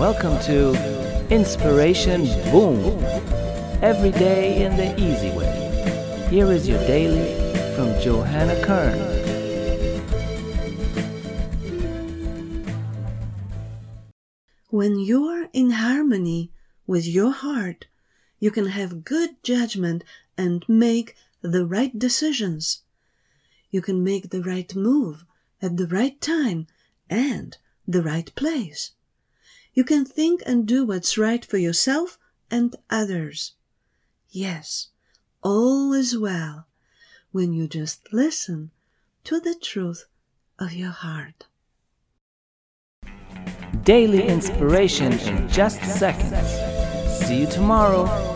Welcome to Inspiration Boom. Every day in the easy way. Here is your daily from Johanna Kern. When you're in harmony with your heart, you can have good judgment and make the right decisions. You can make the right move at the right time and the right place. You can think and do what's right for yourself and others. Yes, all is well when you just listen to the truth of your heart. Daily inspiration in just seconds. See you tomorrow.